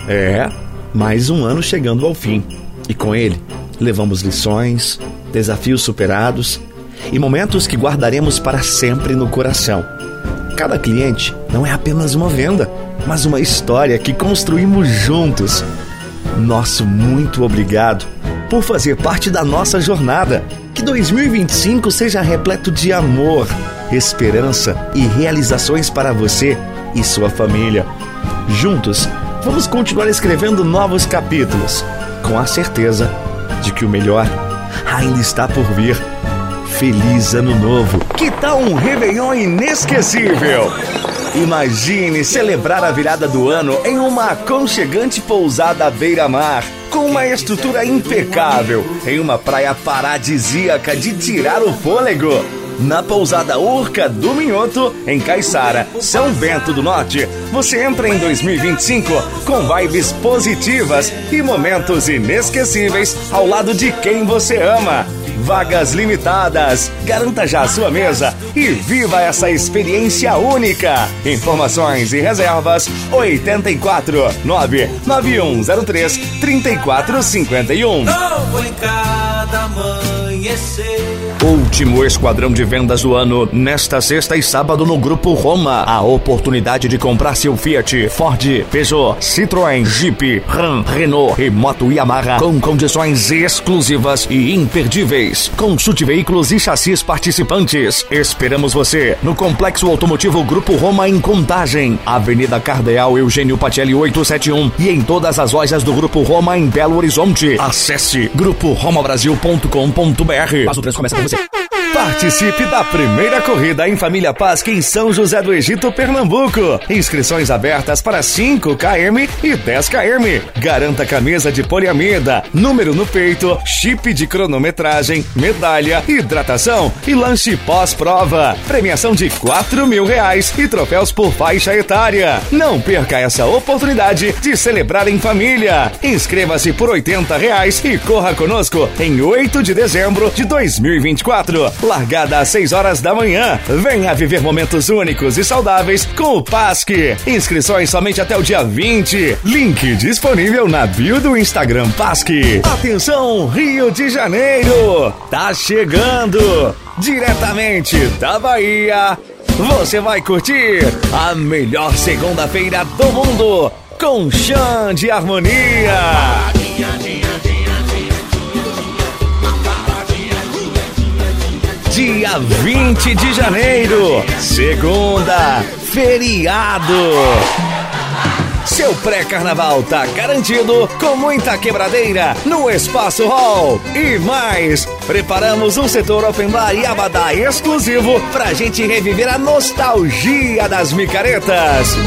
Mais um ano chegando ao fim. E com ele, levamos lições, desafios superados e momentos que guardaremos para sempre no coração. Cada cliente não é apenas uma venda, mas uma história que construímos juntos. Nosso muito obrigado por fazer parte da nossa jornada. Que 2025 seja repleto de amor, esperança e realizações para você e sua família. Juntos, vamos continuar escrevendo novos capítulos, com a certeza de que o melhor ainda está por vir. Feliz Ano Novo! Que tal um Réveillon inesquecível? Imagine celebrar a virada do ano em uma aconchegante pousada à beira-mar, com uma estrutura impecável, em uma praia paradisíaca de tirar o fôlego. Na pousada Urca do Minhoto, em Caiçara, São Bento do Norte, você entra em 2025 com vibes positivas e momentos inesquecíveis ao lado de quem você ama. Vagas limitadas. Garanta já a sua mesa e viva essa experiência única. Informações e reservas 84 99103 3451. Novo em cada amanhecer. Último esquadrão de vendas do ano, nesta sexta e sábado no Grupo Roma. A oportunidade de comprar seu Fiat, Ford, Peugeot, Citroën, Jeep, Ram, Renault e Moto Yamaha com condições exclusivas e imperdíveis. Consulte veículos e chassis participantes. Esperamos você no Complexo Automotivo Grupo Roma em Contagem, Avenida Cardeal Eugênio Patelli 871 e em todas as lojas do Grupo Roma em Belo Horizonte. Acesse gruporomabrasil.com.br. Mas o preço começa com você. Participe da primeira corrida em Família Pasque em São José do Egito, Pernambuco. Inscrições abertas para 5 km e 10 km. Garanta camisa de poliamida, número no peito, chip de cronometragem, medalha, hidratação e lanche pós-prova. Premiação de R$4.000 e troféus por faixa etária. Não perca essa oportunidade de celebrar em família. Inscreva-se por R$80 e corra conosco em 8 de dezembro de 2024. Largada às 6 horas da manhã. Venha viver momentos únicos e saudáveis com o Pasque. Inscrições somente até o dia 20. Link disponível na bio do Instagram Pasque. Atenção, Rio de Janeiro! Tá chegando! Diretamente da Bahia, você vai curtir a melhor segunda-feira do mundo com Xande Harmonia. Dia 20 de janeiro, segunda, feriado. Seu pré-carnaval tá garantido com muita quebradeira no Espaço Hall. E mais, preparamos um setor open bar e abadá exclusivo pra gente reviver a nostalgia das micaretas.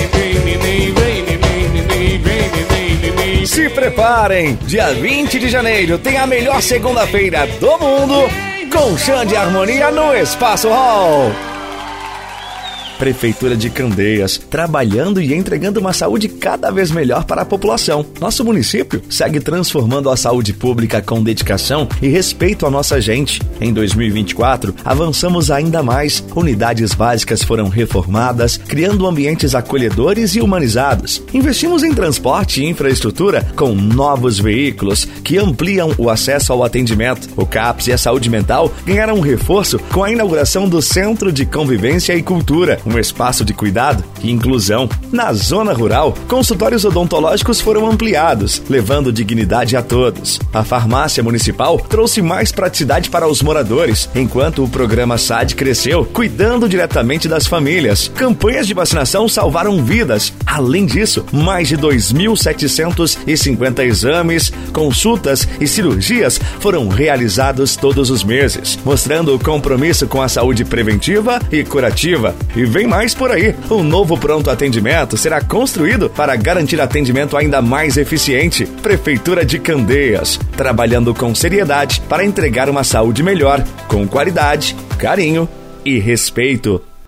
Se preparem, dia 20 de janeiro tem a melhor segunda-feira do mundo com Xande Harmonia no Espaço Hall. Prefeitura de Candeias, trabalhando e entregando uma saúde cada vez melhor para a população. Nosso município segue transformando a saúde pública com dedicação e respeito à nossa gente. Em 2024, avançamos ainda mais. Unidades básicas foram reformadas, criando ambientes acolhedores e humanizados. Investimos em transporte e infraestrutura com novos veículos que ampliam o acesso ao atendimento. O CAPS e a saúde mental ganharam um reforço com a inauguração do Centro de Convivência e Cultura, um espaço de cuidado e inclusão. Na zona rural, consultórios odontológicos foram ampliados, levando dignidade a todos. A farmácia municipal trouxe mais praticidade para os moradores, enquanto o programa SAD cresceu, cuidando diretamente das famílias. Campanhas de vacinação salvaram vidas. Além disso, mais de 2.750 exames, consultas e cirurgias foram realizados todos os meses, mostrando o compromisso com a saúde preventiva e curativa. E vem mais por aí. Um novo pronto atendimento será construído para garantir atendimento ainda mais eficiente. Prefeitura de Candeias, trabalhando com seriedade para entregar uma saúde melhor, com qualidade, carinho e respeito.